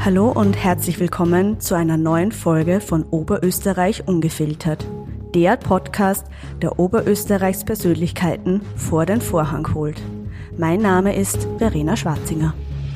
Hallo und herzlich willkommen zu einer neuen Folge von Oberösterreich ungefiltert. Der Podcast, der Oberösterreichs Persönlichkeiten vor den Vorhang holt. Mein Name ist Verena Schwarzinger.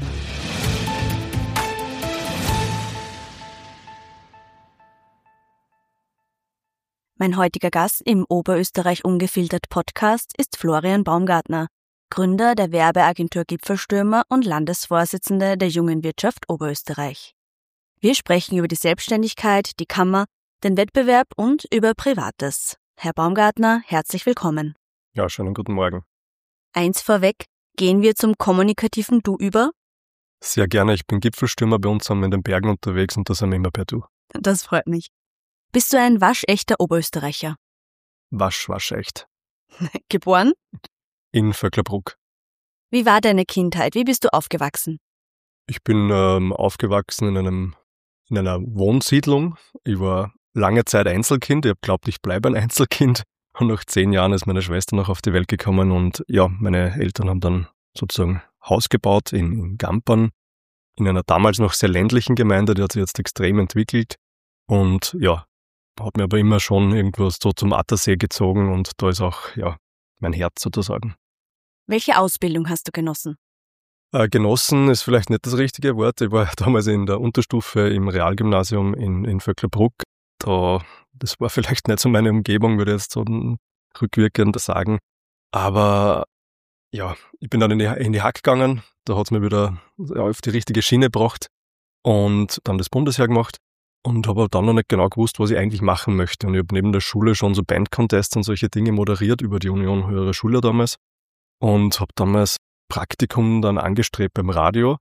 Mein heutiger Gast im Oberösterreich ungefiltert Podcast ist Florian Baumgartner, Gründer der Werbeagentur Gipfelstürmer und Landesvorsitzende der Jungen Wirtschaft Oberösterreich. Wir sprechen über die Selbstständigkeit, die Kammer, den Wettbewerb und über Privates. Herr Baumgartner, herzlich willkommen. Ja, schönen guten Morgen. Eins vorweg, gehen wir zum kommunikativen Du über? Sehr gerne, ich bin Gipfelstürmer, bei uns sind wir in den Bergen unterwegs und da sind wir immer per Du. Das freut mich. Bist du ein waschechter Oberösterreicher? Waschecht. Geboren? In Vöcklerbruck. Wie war deine Kindheit? Wie bist du aufgewachsen? Ich bin aufgewachsen in einer Wohnsiedlung. Ich war lange Zeit Einzelkind. Ich habe geglaubt, ich bleibe ein Einzelkind. Und nach 10 Jahren ist meine Schwester noch auf die Welt gekommen und ja, meine Eltern haben dann sozusagen Haus gebaut in Gampern, in einer damals noch sehr ländlichen Gemeinde, die hat sich jetzt extrem entwickelt und ja, hat mir aber immer schon irgendwas so zum Attersee gezogen und da ist auch ja mein Herz sozusagen. Welche Ausbildung hast du genossen? Genossen ist vielleicht nicht das richtige Wort. Ich war damals in der Unterstufe im Realgymnasium in Vöcklerbruck. Das war vielleicht nicht so meine Umgebung, würde ich jetzt so rückwirkend sagen. Aber ja, ich bin dann in die Hack gegangen. Da hat es mir wieder auf die richtige Schiene gebracht und dann das Bundesheer gemacht. Und habe dann noch nicht genau gewusst, was ich eigentlich machen möchte. Und ich habe neben der Schule schon so Bandcontests und solche Dinge moderiert über die Union Höhere Schule damals. Und habe damals Praktikum dann angestrebt beim Radio.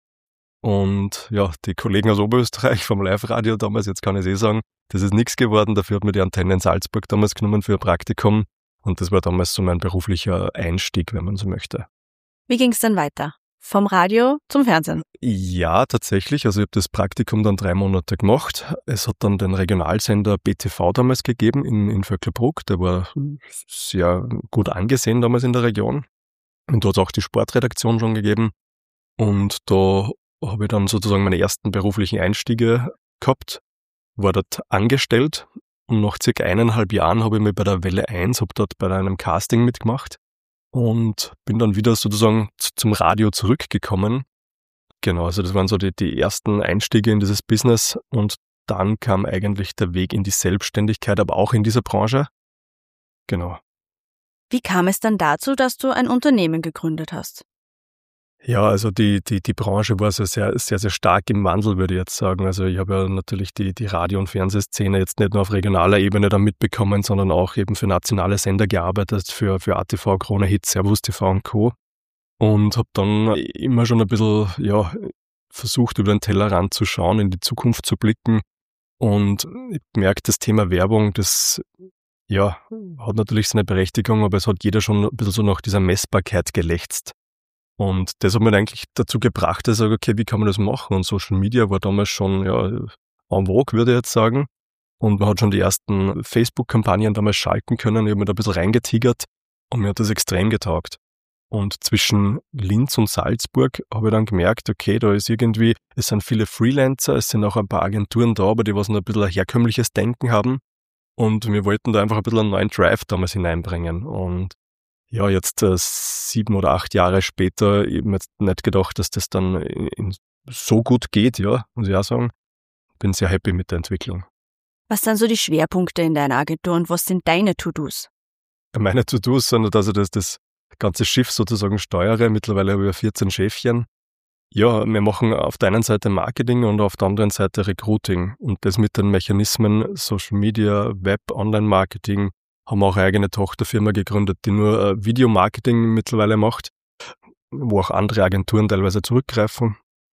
Und ja, die Kollegen aus Oberösterreich vom Live-Radio damals, jetzt kann ich es sagen, das ist nichts geworden. Dafür hat mir die Antenne in Salzburg damals genommen für ein Praktikum. Und das war damals so mein beruflicher Einstieg, wenn man so möchte. Wie ging es dann weiter? Vom Radio zum Fernsehen? Ja, tatsächlich. Also ich habe das Praktikum dann 3 Monate gemacht. Es hat dann den Regionalsender BTV damals gegeben in Vöcklerbruck. Der war sehr gut angesehen damals in der Region. Und da hat es auch die Sportredaktion schon gegeben. Und da habe ich dann sozusagen meine ersten beruflichen Einstiege gehabt, war dort angestellt. Und nach circa 1,5 Jahren habe ich mich bei der Welle 1, habe dort bei einem Casting mitgemacht. Und bin dann wieder sozusagen zum Radio zurückgekommen. Genau, also das waren so die ersten Einstiege in dieses Business und dann kam eigentlich der Weg in die Selbstständigkeit, aber auch in dieser Branche. Genau. Wie kam es dann dazu, dass du ein Unternehmen gegründet hast? Ja, also die Branche war so sehr, sehr, sehr stark im Wandel, würde ich jetzt sagen. Also ich habe ja natürlich die Radio- und Fernsehszene jetzt nicht nur auf regionaler Ebene dann mitbekommen, sondern auch eben für nationale Sender gearbeitet, für ATV, Krone Hit, Servus TV und Co. Und habe dann immer schon ein bisschen versucht, über den Tellerrand zu schauen, in die Zukunft zu blicken. Und ich merke, das Thema Werbung, das hat natürlich seine Berechtigung, aber es hat jeder schon ein bisschen so nach dieser Messbarkeit gelächzt. Und das hat mich eigentlich dazu gebracht, dass ich sage, okay, wie kann man das machen? Und Social Media war damals schon en vogue, würde ich jetzt sagen. Und man hat schon die ersten Facebook-Kampagnen damals schalten können. Ich habe mich da ein bisschen reingetigert und mir hat das extrem getaugt. Und zwischen Linz und Salzburg habe ich dann gemerkt, okay, da ist irgendwie, es sind viele Freelancer, es sind auch ein paar Agenturen da, aber die was noch ein bisschen ein herkömmliches Denken haben. Und wir wollten da einfach ein bisschen einen neuen Drive damals hineinbringen. Und ja, jetzt 7 oder 8 Jahre später, ich habe jetzt nicht gedacht, dass das dann so gut geht, ja, muss ich auch sagen. Bin sehr happy mit der Entwicklung. Was sind so die Schwerpunkte in deiner Agentur und was sind deine To-Dos? Meine To-Dos sind, dass ich das ganze Schiff sozusagen steuere. Mittlerweile habe ich 14 Schäfchen. Ja, wir machen auf der einen Seite Marketing und auf der anderen Seite Recruiting. Und das mit den Mechanismen Social Media, Web, Online-Marketing, haben auch eine eigene Tochterfirma gegründet, die nur Videomarketing mittlerweile macht, wo auch andere Agenturen teilweise zurückgreifen.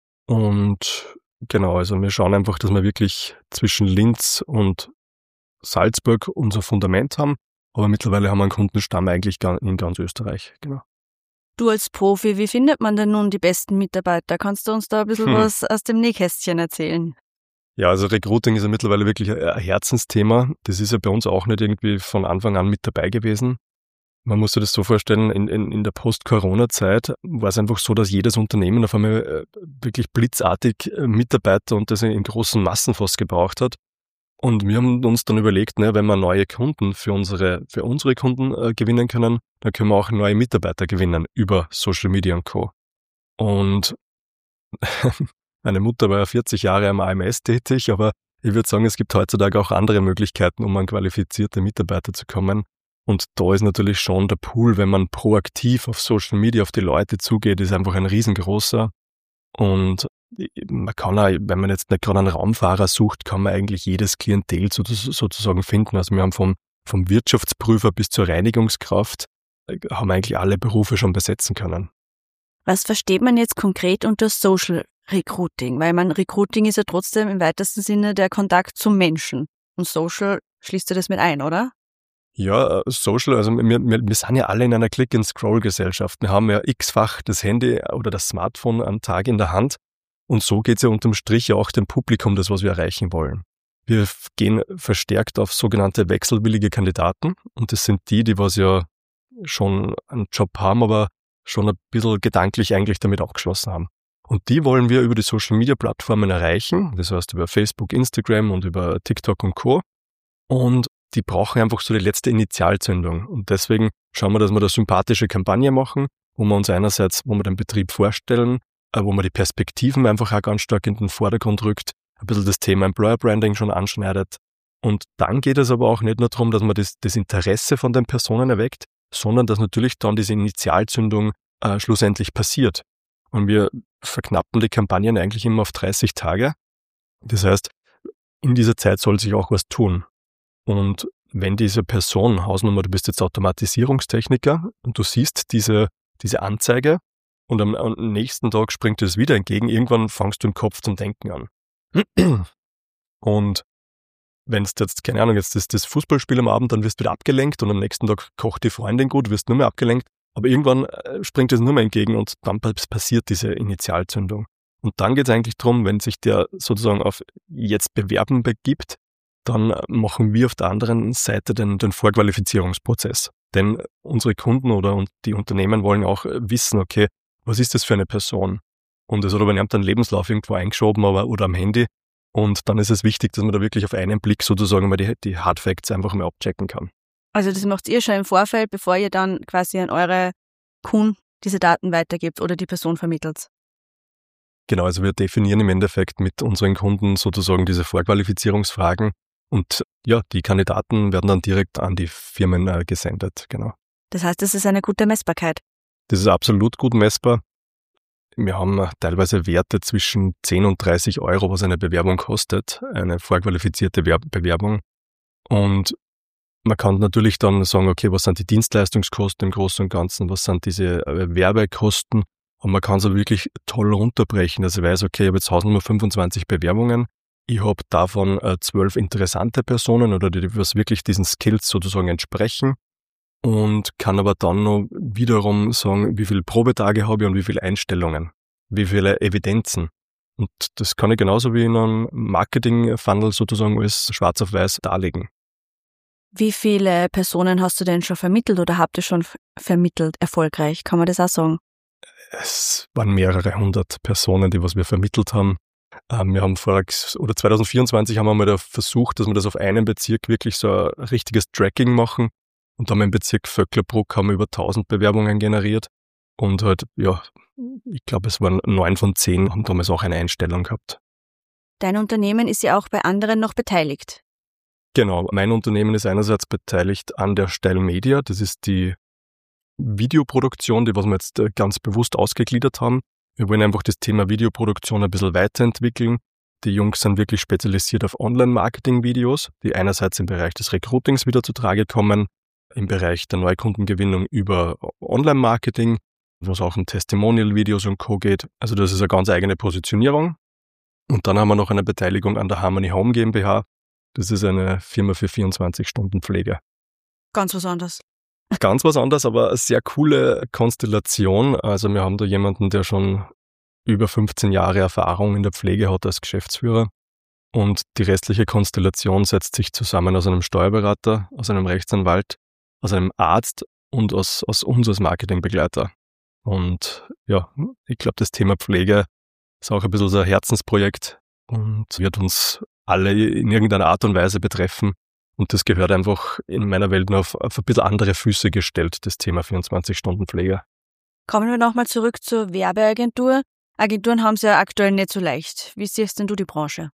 Und genau, also wir schauen einfach, dass wir wirklich zwischen Linz und Salzburg unser Fundament haben, aber mittlerweile haben wir einen Kundenstamm eigentlich in ganz Österreich. Genau. Du als Profi, wie findet man denn nun die besten Mitarbeiter? Kannst du uns da ein bisschen was aus dem Nähkästchen erzählen? Ja, also Recruiting ist ja mittlerweile wirklich ein Herzensthema. Das ist ja bei uns auch nicht irgendwie von Anfang an mit dabei gewesen. Man muss sich das so vorstellen, in der Post-Corona-Zeit war es einfach so, dass jedes Unternehmen auf einmal wirklich blitzartig Mitarbeiter und das in großen Massen fast gebraucht hat. Und wir haben uns dann überlegt, wenn wir neue Kunden für unsere Kunden gewinnen können, dann können wir auch neue Mitarbeiter gewinnen über Social Media und Co. Und meine Mutter war ja 40 Jahre am AMS tätig, aber ich würde sagen, es gibt heutzutage auch andere Möglichkeiten, um an qualifizierte Mitarbeiter zu kommen. Und da ist natürlich schon der Pool, wenn man proaktiv auf Social Media auf die Leute zugeht, ist einfach ein riesengroßer. Und man kann auch, wenn man jetzt nicht gerade einen Raumfahrer sucht, kann man eigentlich jedes Klientel sozusagen finden. Also wir haben vom Wirtschaftsprüfer bis zur Reinigungskraft, haben wir eigentlich alle Berufe schon besetzen können. Was versteht man jetzt konkret unter Social Recruiting? Weil Recruiting ist ja trotzdem im weitesten Sinne der Kontakt zum Menschen. Und Social schließt du das mit ein, oder? Ja, Social, also wir sind ja alle in einer Click-and-Scroll-Gesellschaft. Wir haben ja x-fach das Handy oder das Smartphone am Tag in der Hand. Und so geht es ja unterm Strich ja auch dem Publikum, das, was wir erreichen wollen. Wir gehen verstärkt auf sogenannte wechselwillige Kandidaten. Und das sind die was ja schon einen Job haben, aber schon ein bisschen gedanklich eigentlich damit abgeschlossen haben. Und die wollen wir über die Social-Media-Plattformen erreichen. Das heißt über Facebook, Instagram und über TikTok und Co. Und die brauchen einfach so die letzte Initialzündung. Und deswegen schauen wir, dass wir da sympathische Kampagne machen, wo wir uns einerseits, wo wir den Betrieb vorstellen, wo man die Perspektiven einfach auch ganz stark in den Vordergrund rückt, ein bisschen das Thema Employer Branding schon anschneidet. Und dann geht es aber auch nicht nur darum, dass man das Interesse von den Personen erweckt, sondern dass natürlich dann diese Initialzündung schlussendlich passiert. Und wir verknappen die Kampagnen eigentlich immer auf 30 Tage. Das heißt, in dieser Zeit soll sich auch was tun. Und wenn diese Person, Hausnummer, du bist jetzt Automatisierungstechniker und du siehst diese Anzeige und am nächsten Tag springt es wieder entgegen, irgendwann fangst du im Kopf zum Denken an. Und wenn es jetzt, keine Ahnung, jetzt ist das Fußballspiel am Abend, dann wirst du wieder abgelenkt und am nächsten Tag kocht die Freundin gut, wirst nur mehr abgelenkt, aber irgendwann springt es nur mehr entgegen und dann passiert diese Initialzündung. Und dann geht es eigentlich darum, wenn sich der sozusagen auf jetzt bewerben begibt, dann machen wir auf der anderen Seite den Vorqualifizierungsprozess. Denn unsere Kunden und die Unternehmen wollen auch wissen, okay, was ist das für eine Person? Und es hat aber nicht einen Lebenslauf irgendwo eingeschoben oder am Handy. Und dann ist es wichtig, dass man da wirklich auf einen Blick sozusagen mal die Hard Facts einfach mal abchecken kann. Also das macht ihr schon im Vorfeld, bevor ihr dann quasi an eure Kunden diese Daten weitergibt oder die Person vermittelt? Genau, also wir definieren im Endeffekt mit unseren Kunden sozusagen diese Vorqualifizierungsfragen. Und ja, die Kandidaten werden dann direkt an die Firmen gesendet, genau. Das heißt, das ist eine gute Messbarkeit? Das ist absolut gut messbar. Wir haben teilweise Werte zwischen 10 und 30 Euro, was eine Bewerbung kostet, eine vorqualifizierte Bewerbung. Und man kann natürlich dann sagen, okay, was sind die Dienstleistungskosten im Großen und Ganzen, was sind diese Werbekosten? Und man kann es auch wirklich toll runterbrechen. Also ich weiß, okay, ich habe jetzt Hausnummer 25 Bewerbungen. Ich habe davon 12 interessante Personen oder die was wirklich diesen Skills sozusagen entsprechen und kann aber dann noch wiederum sagen, wie viele Probetage habe ich und wie viele Einstellungen, wie viele Evidenzen. Und das kann ich genauso wie in einem Marketing-Funnel sozusagen als schwarz auf weiß darlegen. Wie viele Personen hast du denn schon vermittelt oder habt ihr schon vermittelt erfolgreich? Kann man das auch sagen? Es waren mehrere hundert Personen, die was wir vermittelt haben. Wir haben 2024 haben wir mal versucht, dass wir das auf einen Bezirk wirklich so ein richtiges Tracking machen. Und dann im Bezirk Vöcklerbruck haben wir über 1000 Bewerbungen generiert. Und halt, ja, ich glaube, es waren 9 von 10 haben damals auch eine Einstellung gehabt. Dein Unternehmen ist ja auch bei anderen noch beteiligt. Genau, mein Unternehmen ist einerseits beteiligt an der Style Media. Das ist die Videoproduktion, die was wir jetzt ganz bewusst ausgegliedert haben. Wir wollen einfach das Thema Videoproduktion ein bisschen weiterentwickeln. Die Jungs sind wirklich spezialisiert auf Online-Marketing-Videos, die einerseits im Bereich des Recruitings wieder zu Trage kommen, im Bereich der Neukundengewinnung über Online-Marketing, wo es auch um Testimonial-Videos und Co. geht. Also das ist eine ganz eigene Positionierung. Und dann haben wir noch eine Beteiligung an der Harmony Home GmbH. Das ist eine Firma für 24-Stunden-Pflege. Ganz was anderes. Ganz was anderes, aber eine sehr coole Konstellation. Also wir haben da jemanden, der schon über 15 Jahre Erfahrung in der Pflege hat als Geschäftsführer. Und die restliche Konstellation setzt sich zusammen aus einem Steuerberater, aus einem Rechtsanwalt, aus einem Arzt und aus uns als Marketingbegleiter. Und ja, ich glaube, das Thema Pflege ist auch ein bisschen so ein Herzensprojekt und wird uns alle in irgendeiner Art und Weise betreffen. Und das gehört einfach in meiner Welt nur auf ein bisschen andere Füße gestellt, das Thema 24-Stunden-Pflege. Kommen wir nochmal zurück zur Werbeagentur. Agenturen haben es ja aktuell nicht so leicht. Wie siehst denn du die Branche?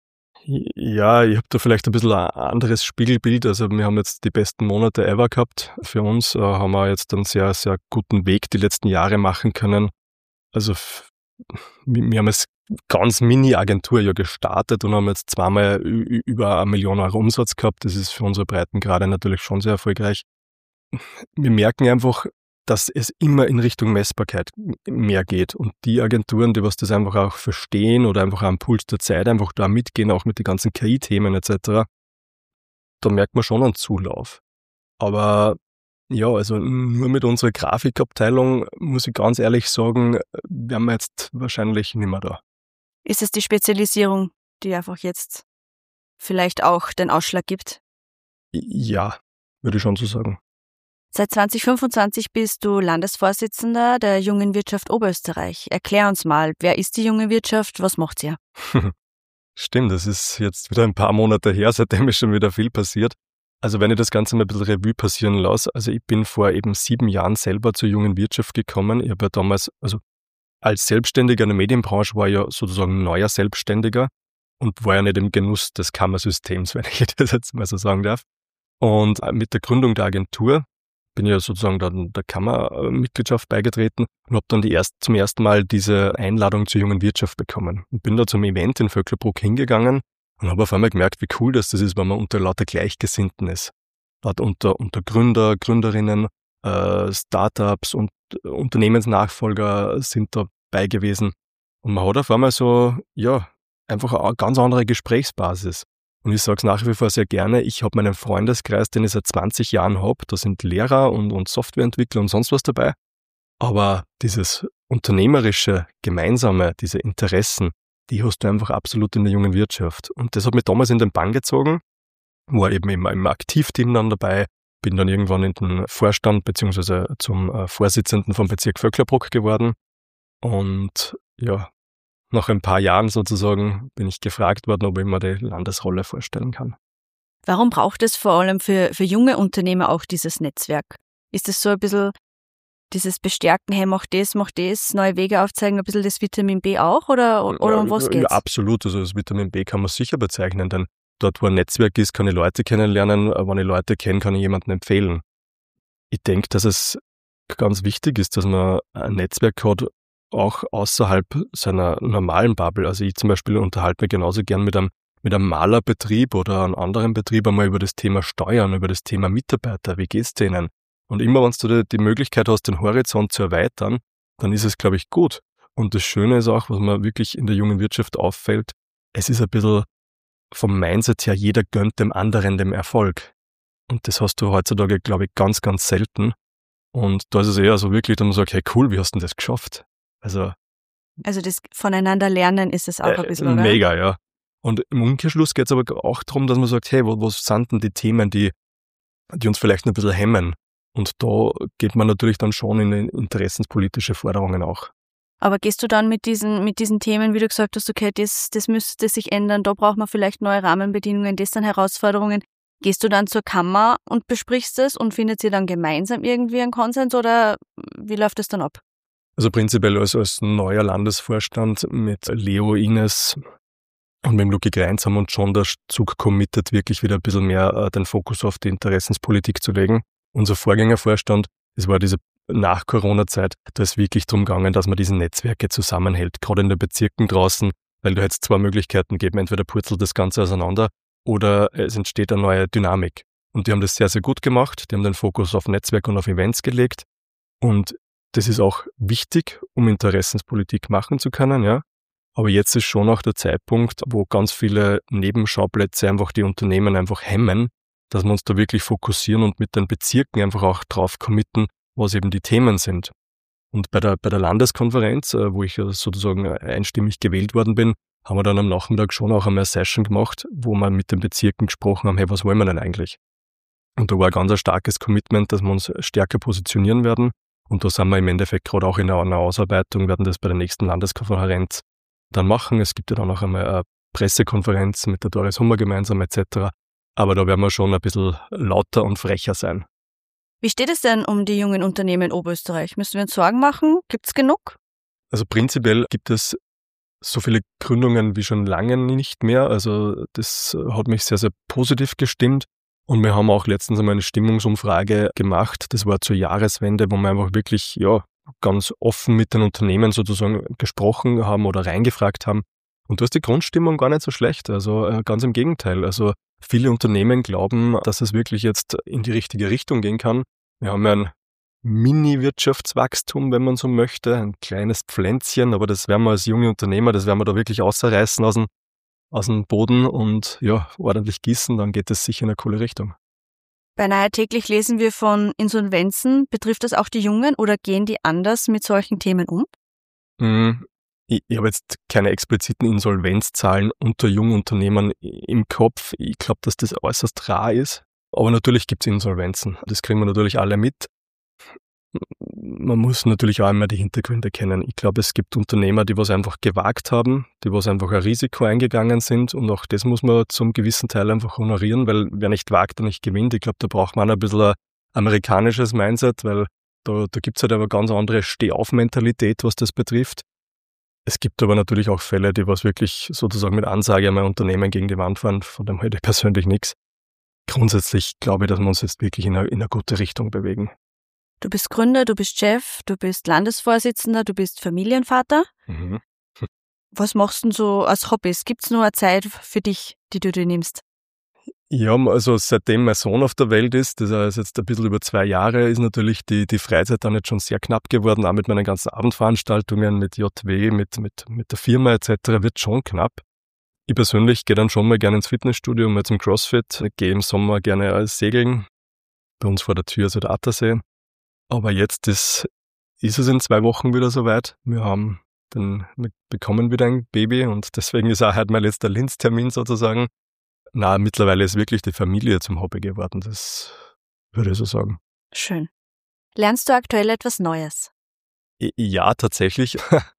Ja, ich habe da vielleicht ein bisschen ein anderes Spiegelbild. Also wir haben jetzt die besten Monate ever gehabt. Für uns haben wir jetzt einen sehr, sehr guten Weg die letzten Jahre machen können. Also wir haben als ganz Mini-Agentur ja gestartet und haben jetzt zweimal über 1 Million Euro Umsatz gehabt. Das ist für unsere Breitengrade natürlich schon sehr erfolgreich. Wir merken einfach, dass es immer in Richtung Messbarkeit mehr geht. Und die Agenturen, die was das einfach auch verstehen oder einfach am Puls der Zeit einfach da mitgehen, auch mit den ganzen KI-Themen etc., da merkt man schon einen Zulauf. Aber ja, also nur mit unserer Grafikabteilung, muss ich ganz ehrlich sagen, wären wir jetzt wahrscheinlich nicht mehr da. Ist es die Spezialisierung, die einfach jetzt vielleicht auch den Ausschlag gibt? Ja, würde ich schon so sagen. Seit 2025 bist du Landesvorsitzender der Jungen Wirtschaft Oberösterreich. Erklär uns mal, wer ist die Junge Wirtschaft, was macht ihr? Stimmt, das ist jetzt wieder ein paar Monate her, seitdem ist schon wieder viel passiert. Also wenn ich das Ganze mal ein bisschen Revue passieren lasse, also ich bin vor eben 7 Jahren selber zur Jungen Wirtschaft gekommen. Ich habe ja damals, also als Selbstständiger in der Medienbranche war ich ja sozusagen neuer Selbstständiger und war ja nicht im Genuss des Kammersystems, wenn ich das jetzt mal so sagen darf. Und mit der Gründung der Agentur bin ich ja sozusagen dann der Kammermitgliedschaft beigetreten und habe dann zum ersten Mal diese Einladung zur Jungen Wirtschaft bekommen. Und bin da zum Event in Vöcklerbruck hingegangen und habe auf einmal gemerkt, wie cool das ist, wenn man unter lauter Gleichgesinnten ist. Dort unter Gründer, Gründerinnen, Startups und Unternehmensnachfolger sind dabei gewesen. Und man hat auf einmal so, ja, einfach eine ganz andere Gesprächsbasis. Und ich sage es nach wie vor sehr gerne, ich habe meinen Freundeskreis, den ich seit 20 Jahren habe, da sind Lehrer und Softwareentwickler und sonst was dabei. Aber dieses unternehmerische, gemeinsame, diese Interessen, die hast du einfach absolut in der Jungen Wirtschaft. Und das hat mich damals in den Bann gezogen, war eben im Aktivteam dann dabei, bin dann irgendwann in den Vorstand bzw. zum Vorsitzenden vom Bezirk Vöcklerbruck geworden. Und ja, nach ein paar Jahren sozusagen bin ich gefragt worden, ob ich mir die Landesrolle vorstellen kann. Warum braucht es vor allem für junge Unternehmer auch dieses Netzwerk? Ist es so ein bisschen dieses Bestärken, hey, mach das, neue Wege aufzeigen, ein bisschen das Vitamin B auch oder um was geht's? Ja, absolut. Also das Vitamin B kann man sicher bezeichnen, denn dort, wo ein Netzwerk ist, kann ich Leute kennenlernen. Wenn ich Leute kenne, kann ich jemanden empfehlen. Ich denke, dass es ganz wichtig ist, dass man ein Netzwerk hat, auch außerhalb seiner normalen Bubble. Also ich zum Beispiel unterhalte mich genauso gern mit einem Malerbetrieb oder einem anderen Betrieb einmal über das Thema Steuern, über das Thema Mitarbeiter. Wie geht's denen? Und immer, wenn du die Möglichkeit hast, den Horizont zu erweitern, dann ist es, glaube ich, gut. Und das Schöne ist auch, was mir wirklich in der jungen Wirtschaft auffällt, es ist ein bisschen vom Mindset her, jeder gönnt dem anderen den Erfolg. Und das hast du heutzutage, glaube ich, ganz, ganz selten. Und da ist es eher so wirklich, dass man sagt, hey cool, wie hast du denn das geschafft? Also das voneinander lernen ist es auch ein bisschen, oder? Mega, ja. Und im Umkehrschluss geht es aber auch darum, dass man sagt, hey, was sind denn die Themen, die uns vielleicht ein bisschen hemmen? Und da geht man natürlich dann schon in interessenspolitische Forderungen auch. Aber gehst du dann mit diesen Themen, wie du gesagt hast, okay, das müsste sich ändern, da braucht man vielleicht neue Rahmenbedingungen, das sind Herausforderungen. Gehst du dann zur Kammer und besprichst es und findet ihr dann gemeinsam irgendwie einen Konsens oder wie läuft das dann ab? Also prinzipiell als neuer Landesvorstand mit Leo, Ines und mit dem Luki Greins haben uns schon dazu committed, wirklich wieder ein bisschen mehr den Fokus auf die Interessenspolitik zu legen. Unser Vorgängervorstand, das war diese Nach-Corona-Zeit, da ist wirklich darum gegangen, dass man diese Netzwerke zusammenhält, gerade in den Bezirken draußen, weil da jetzt 2 Möglichkeiten geben, entweder purzelt das Ganze auseinander oder es entsteht eine neue Dynamik. Und die haben das sehr, sehr gut gemacht, die haben den Fokus auf Netzwerk und auf Events gelegt und das ist auch wichtig, um Interessenspolitik machen zu können, ja. Aber jetzt ist schon auch der Zeitpunkt, wo ganz viele Nebenschauplätze einfach die Unternehmen einfach hemmen, dass wir uns da wirklich fokussieren und mit den Bezirken einfach auch drauf committen, was eben die Themen sind. Und bei der Landeskonferenz, wo ich sozusagen einstimmig gewählt worden bin, haben wir dann am Nachmittag schon auch einmal eine Session gemacht, wo wir mit den Bezirken gesprochen haben, hey, was wollen wir denn eigentlich? Und da war ein ganz starkes Commitment, dass wir uns stärker positionieren werden. Und da sind wir im Endeffekt gerade auch in einer Ausarbeitung, werden das bei der nächsten Landeskonferenz dann machen. Es gibt ja dann auch einmal eine Pressekonferenz mit der Doris Hummer gemeinsam etc. Aber da werden wir schon ein bisschen lauter und frecher sein. Wie steht es denn um die jungen Unternehmen in Oberösterreich? Müssen wir uns Sorgen machen? Gibt's genug? Also prinzipiell gibt es so viele Gründungen wie schon lange nicht mehr. Also das hat mich sehr, sehr positiv gestimmt. Und wir haben auch letztens einmal eine Stimmungsumfrage gemacht. Das war zur Jahreswende, wo wir einfach wirklich ganz offen mit den Unternehmen sozusagen gesprochen haben oder reingefragt haben. Und da ist die Grundstimmung gar nicht so schlecht. Also ganz im Gegenteil. Also viele Unternehmen glauben, dass es wirklich jetzt in die richtige Richtung gehen kann. Wir haben ja ein Mini-Wirtschaftswachstum, wenn man so möchte, ein kleines Pflänzchen, aber das werden wir als junge Unternehmer, das werden wir da wirklich ausreißen aus dem Boden und ordentlich gießen, dann geht es sicher in eine coole Richtung. Beinahe täglich lesen wir von Insolvenzen. Betrifft das auch die Jungen oder gehen die anders mit solchen Themen um? Ich habe jetzt keine expliziten Insolvenzzahlen unter jungen Unternehmern im Kopf. Ich glaube, dass das äußerst rar ist. Aber natürlich gibt es Insolvenzen. Das kriegen wir natürlich alle mit. Man muss natürlich auch immer die Hintergründe kennen. Ich glaube, es gibt Unternehmer, die was einfach gewagt haben, die was einfach ein Risiko eingegangen sind und auch das muss man zum gewissen Teil einfach honorieren, weil wer nicht wagt, der nicht gewinnt. Ich glaube, da braucht man ein bisschen ein amerikanisches Mindset, weil da gibt es halt aber ganz andere Steh-auf-Mentalität, was das betrifft. Es gibt aber natürlich auch Fälle, die was wirklich sozusagen mit Ansage einmal Unternehmen gegen die Wand fahren, von dem halte ich persönlich nichts. Grundsätzlich glaube ich, dass wir uns jetzt wirklich in eine gute Richtung bewegen. Du bist Gründer, du bist Chef, du bist Landesvorsitzender, du bist Familienvater. Mhm. Was machst du denn so als Hobbys? Gibt's nur eine Zeit für dich, die du dir nimmst? Ja, also seitdem mein Sohn auf der Welt ist, das heißt jetzt ein bisschen über 2 Jahre, ist natürlich die Freizeit dann jetzt schon sehr knapp geworden, auch mit meinen ganzen Abendveranstaltungen, mit JW, mit der Firma etc. wird schon knapp. Ich persönlich gehe dann schon mal gerne ins Fitnessstudio, mal zum CrossFit, gehe im Sommer gerne segeln. Bei uns vor der Tür ist der Attersee. Aber jetzt ist es in 2 Wochen wieder soweit. Wir bekommen wieder ein Baby und deswegen ist auch heute mein letzter Linz-Termin sozusagen. Mittlerweile ist wirklich die Familie zum Hobby geworden, das würde ich so sagen. Schön. Lernst du aktuell etwas Neues? Ja, tatsächlich.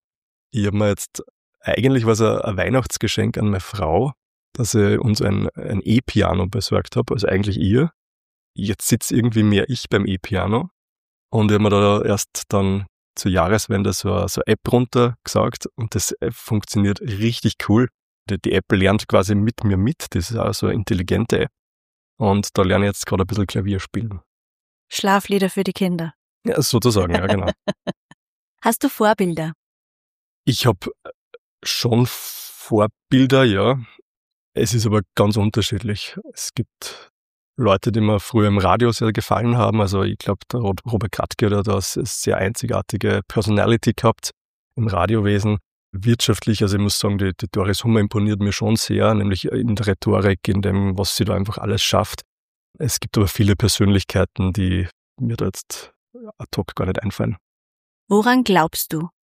Ich habe mir jetzt eigentlich was ein Weihnachtsgeschenk an meine Frau, dass ich uns ein E-Piano besorgt habe, also eigentlich ihr. Jetzt sitzt irgendwie mehr ich beim E-Piano. Und ich habe mir da erst dann zur Jahreswende so eine App runtergesagt und das funktioniert richtig cool. Die App lernt quasi mit mir mit, das ist auch so eine intelligente App. Und da lerne ich jetzt gerade ein bisschen Klavier spielen. Schlaflieder für die Kinder. Ja, sozusagen, ja genau. Hast du Vorbilder? Ich habe schon Vorbilder, ja. Es ist aber ganz unterschiedlich. Es gibt Leute, die mir früher im Radio sehr gefallen haben. Also ich glaube, der Robert Krattke hat da eine sehr einzigartige Personality gehabt im Radiowesen. Wirtschaftlich, also ich muss sagen, die Doris Hummer imponiert mir schon sehr, nämlich in der Rhetorik, in dem, was sie da einfach alles schafft. Es gibt aber viele Persönlichkeiten, die mir da jetzt ad hoc gar nicht einfallen. Woran glaubst du?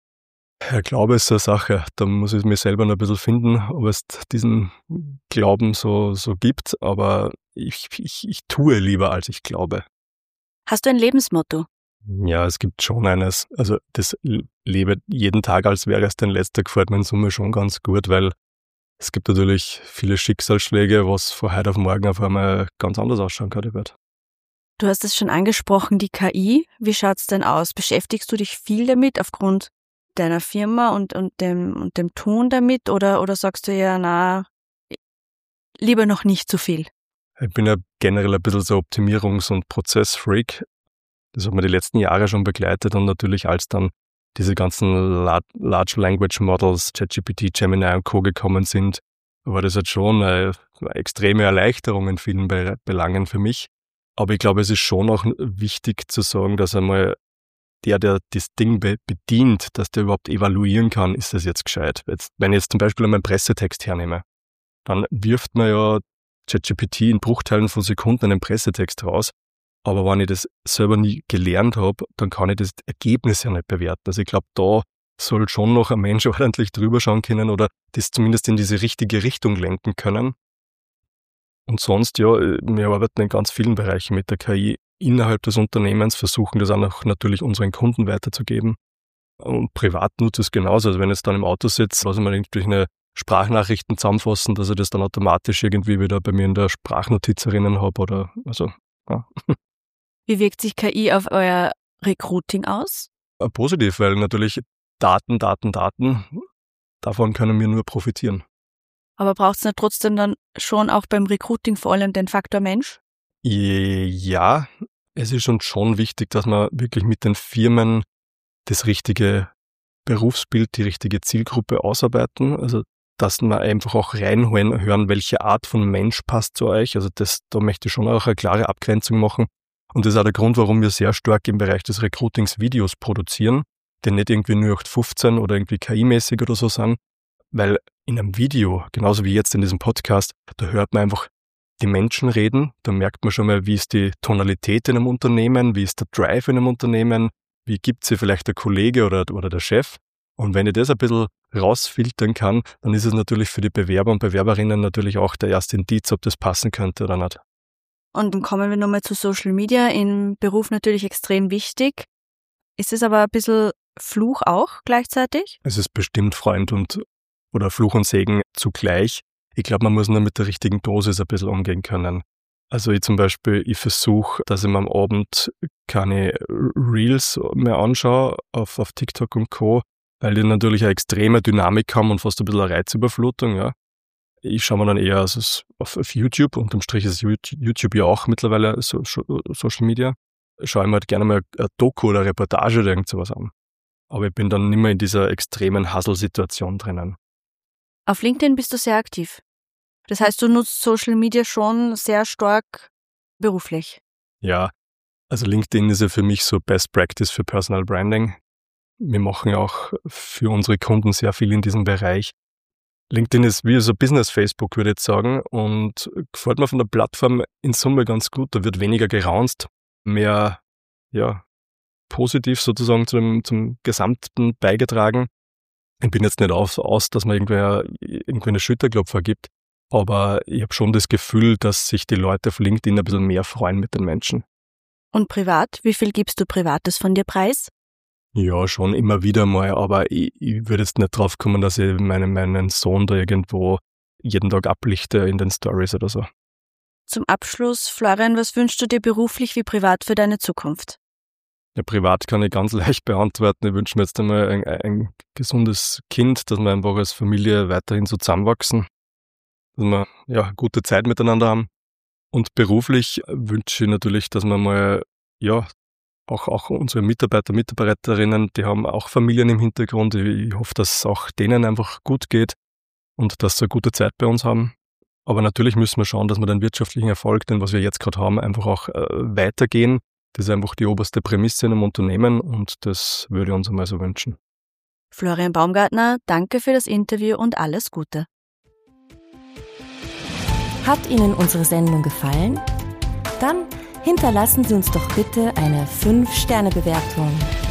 Ja, Glaube ist so eine Sache. Da muss ich mir selber noch ein bisschen finden, ob es diesen Glauben so gibt. Aber ich tue lieber, als ich glaube. Hast du ein Lebensmotto? Ja, es gibt schon eines. Also das lebe jeden Tag, als wäre es dein letzter, gefällt mir in Summe schon ganz gut, weil es gibt natürlich viele Schicksalsschläge, was von heute auf morgen auf einmal ganz anders ausschauen kann, die Welt. Du hast es schon angesprochen, die KI. Wie schaut's denn aus? Beschäftigst du dich viel damit aufgrund deiner Firma und dem Tun damit oder sagst du ja, lieber noch nicht zu viel? Ich bin ja generell ein bisschen so Optimierungs- und Prozessfreak. Das hat mir die letzten Jahre schon begleitet und natürlich als dann diese ganzen Large Language Models, ChatGPT, Gemini und Co. gekommen sind, war das jetzt schon eine extreme Erleichterung in vielen Belangen für mich. Aber ich glaube, es ist schon auch wichtig zu sagen, dass einmal der das Ding bedient, dass der überhaupt evaluieren kann, ist das jetzt gescheit. Wenn ich jetzt zum Beispiel meinen Pressetext hernehme, dann wirft man ja ChatGPT in Bruchteilen von Sekunden einen Pressetext raus. Aber wenn ich das selber nie gelernt habe, dann kann ich das Ergebnis ja nicht bewerten. Also ich glaube, da soll schon noch ein Mensch ordentlich drüber schauen können oder das zumindest in diese richtige Richtung lenken können. Und sonst, ja, wir arbeiten in ganz vielen Bereichen mit der KI innerhalb des Unternehmens, versuchen das auch natürlich unseren Kunden weiterzugeben. Und privat nutze es genauso. Also wenn ich jetzt dann im Auto sitze, lasse ich mir irgendwie eine Sprachnachrichten zusammenfassen, dass ich das dann automatisch irgendwie wieder bei mir in der Sprachnotiz erinnern habe oder, also, ja. Wie wirkt sich KI auf euer Recruiting aus? Positiv, weil natürlich Daten, davon können wir nur profitieren. Aber braucht es nicht trotzdem dann schon auch beim Recruiting vor allem den Faktor Mensch? Ja, es ist schon wichtig, dass man wirklich mit den Firmen das richtige Berufsbild, die richtige Zielgruppe ausarbeiten. Also, dass man einfach auch reinhören, welche Art von Mensch passt zu euch. Also, da möchte ich schon auch eine klare Abgrenzung machen. Und das ist auch der Grund, warum wir sehr stark im Bereich des Recruitings Videos produzieren, die nicht irgendwie 0815 oder irgendwie KI-mäßig oder so sind. Weil in einem Video, genauso wie jetzt in diesem Podcast, da hört man einfach die Menschen reden, da merkt man schon mal, wie ist die Tonalität in einem Unternehmen, wie ist der Drive in einem Unternehmen, wie gibt sie vielleicht der Kollege oder der Chef. Und wenn ich das ein bisschen rausfiltern kann, dann ist es natürlich für die Bewerber und Bewerberinnen natürlich auch der erste Indiz, ob das passen könnte oder nicht. Und dann kommen wir nochmal zu Social Media, im Beruf natürlich extrem wichtig. Ist es aber ein bisschen Fluch auch gleichzeitig? Es ist bestimmt Freund oder Fluch und Segen zugleich. Ich glaube, man muss nur mit der richtigen Dosis ein bisschen umgehen können. Also ich zum Beispiel, ich versuche, dass ich mir am Abend keine Reels mehr anschaue auf TikTok und Co., weil die natürlich eine extreme Dynamik haben und fast ein bisschen eine Reizüberflutung, ja. Ich schaue mir dann eher auf YouTube, unterm Strich ist YouTube ja auch mittlerweile Social Media, schaue ich mir halt gerne mal eine Doku oder eine Reportage oder irgend sowas an. Aber ich bin dann nicht mehr in dieser extremen Hustle-Situation drinnen. Auf LinkedIn bist du sehr aktiv. Das heißt, du nutzt Social Media schon sehr stark beruflich. Ja, also LinkedIn ist ja für mich so Best Practice für Personal Branding. Wir machen ja auch für unsere Kunden sehr viel in diesem Bereich. LinkedIn ist wie so Business-Facebook, würde ich jetzt sagen, und gefällt mir von der Plattform in Summe ganz gut. Da wird weniger geraunzt, mehr positiv sozusagen zum Gesamten beigetragen. Ich bin jetzt nicht aus, dass man irgendwie eine Schulterklopfer gibt, aber ich habe schon das Gefühl, dass sich die Leute auf LinkedIn ein bisschen mehr freuen mit den Menschen. Und privat? Wie viel gibst du Privates von dir preis? Ja, schon immer wieder mal, aber ich würde jetzt nicht drauf kommen, dass ich meinen Sohn da irgendwo jeden Tag ablichte in den Stories oder so. Zum Abschluss, Florian, was wünschst du dir beruflich wie privat für deine Zukunft? Ja, privat kann ich ganz leicht beantworten. Ich wünsche mir jetzt einmal ein gesundes Kind, dass wir einfach als Familie weiterhin so zusammenwachsen, dass wir gute Zeit miteinander haben. Und beruflich wünsche ich natürlich, dass wir mal, auch unsere Mitarbeiter, Mitarbeiterinnen, die haben auch Familien im Hintergrund. Ich hoffe, dass es auch denen einfach gut geht und dass sie eine gute Zeit bei uns haben. Aber natürlich müssen wir schauen, dass wir den wirtschaftlichen Erfolg, den was wir jetzt gerade haben, einfach auch weitergehen. Das ist einfach die oberste Prämisse in einem Unternehmen und das würde ich uns einmal so wünschen. Florian Baumgartner, danke für das Interview und alles Gute. Hat Ihnen unsere Sendung gefallen? Dann hinterlassen Sie uns doch bitte eine 5-Sterne-Bewertung.